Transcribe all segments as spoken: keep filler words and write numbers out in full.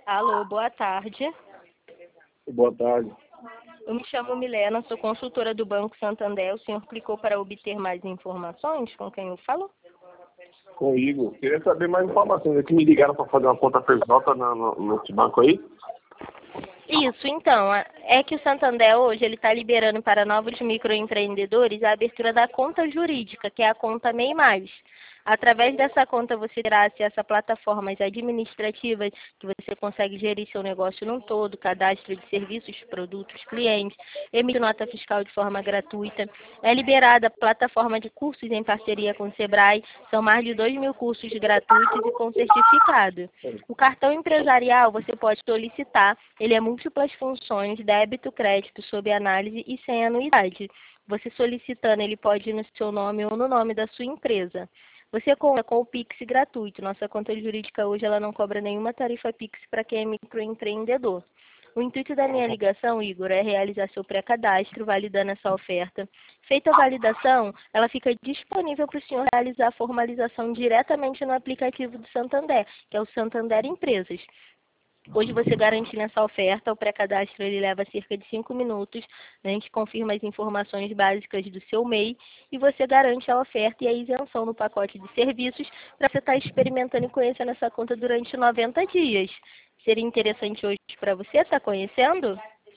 Alô, boa tarde. Boa tarde. Eu me chamo Milena, sou consultora do Banco Santander. O senhor clicou para obter mais informações? Com quem eu falo? Com o Igor. Queria saber mais informações. Aqui me ligaram para fazer uma conta P J no, no, nesse banco aí. Isso, então, é que o Santander hoje ele está liberando para novos microempreendedores a abertura da conta jurídica, que é a conta MEI Mais. Através dessa conta você terá acesso a plataformas administrativas que você consegue gerir seu negócio num todo, cadastro de serviços, produtos, clientes, emitir nota fiscal de forma gratuita. É liberada a plataforma de cursos em parceria com o Sebrae, são mais de dois mil cursos gratuitos e com certificado. O cartão empresarial você pode solicitar, ele é múltiplas funções, débito, crédito, sob análise e sem anuidade. Você solicitando, ele pode ir no seu nome ou no nome da sua empresa. Você conta com o Pix gratuito. Nossa conta jurídica hoje ela não cobra nenhuma tarifa Pix para quem é microempreendedor. O intuito da minha ligação, Igor, é realizar seu pré-cadastro, validando essa oferta. Feita a validação, ela fica disponível para o senhor realizar a formalização diretamente no aplicativo do Santander, que é o Santander Empresas. Hoje você garante nessa oferta, o pré-cadastro ele leva cerca de cinco minutos, a gente confirma as informações básicas do seu MEI e você garante a oferta e a isenção no pacote de serviços para você estar experimentando e conhecendo essa conta durante noventa dias. Seria interessante hoje para você estar conhecendo?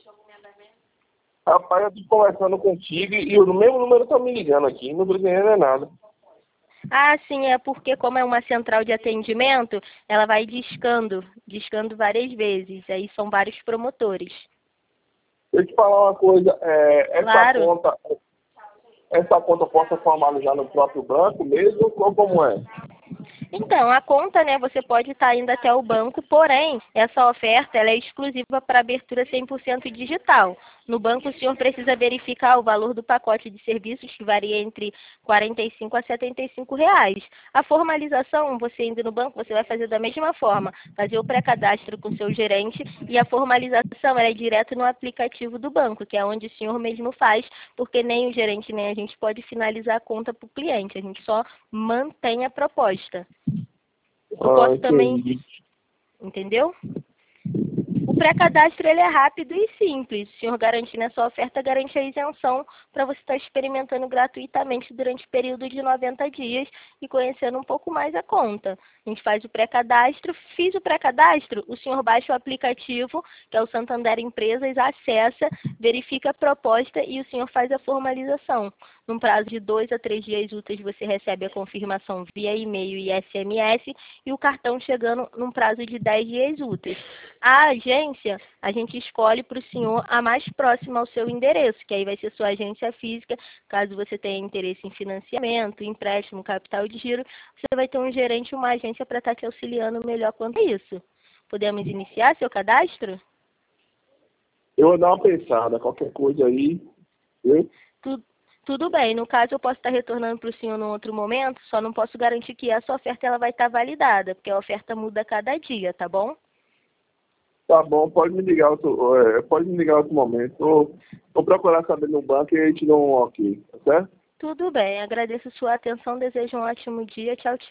Rapaz, eu estou conversando contigo e o mesmo número está me ligando aqui, não estou entendendo nada. Ah, sim, é porque como é uma central de atendimento, ela vai discando, discando várias vezes, aí são vários promotores. Deixa eu te falar uma coisa, é, essa Claro. conta, essa conta eu posso formalizar no próprio banco mesmo ou como é? Então, a conta, né, você pode estar indo até o banco, porém, essa oferta ela é exclusiva para abertura cem por cento digital. No banco, o senhor precisa verificar o valor do pacote de serviços, que varia entre quarenta e cinco a setenta e cinco reais. A formalização, você indo no banco, você vai fazer da mesma forma, fazer o pré-cadastro com o seu gerente e a formalização ela é direto no aplicativo do banco, que é onde o senhor mesmo faz, porque nem o gerente nem a gente pode finalizar a conta para o cliente, a gente só mantém a proposta. Eu Ah, posso também, entendi. entendeu? O pré-cadastro ele é rápido e simples. O senhor garante nessa oferta, garante a isenção para você estar experimentando gratuitamente durante o período de noventa dias e conhecendo um pouco mais a conta. A gente faz o pré-cadastro, fiz o pré-cadastro, o senhor baixa o aplicativo, que é o Santander Empresas, acessa, verifica a proposta e o senhor faz a formalização. Num prazo de dois a três dias úteis, você recebe a confirmação via e-mail e S M S e o cartão chegando num prazo de dez dias úteis. A agência, a gente escolhe para o senhor a mais próxima ao seu endereço, que aí vai ser sua agência física. Caso você tenha interesse em financiamento, empréstimo, capital de giro, você vai ter um gerente e uma agência para estar te auxiliando melhor quanto a isso. Podemos iniciar seu cadastro? Eu vou dar uma pensada, qualquer coisa aí, viu? Tudo. Tudo bem, no caso eu posso estar retornando para o senhor num outro momento, só não posso garantir que essa oferta ela vai estar validada, porque a oferta muda a cada dia, tá bom? Tá bom, pode me ligar outro, é, pode me ligar outro momento. Vou, vou procurar saber no banco e a gente dá um ok, tá certo? Tudo bem, agradeço sua atenção, desejo um ótimo dia, tchau, tchau.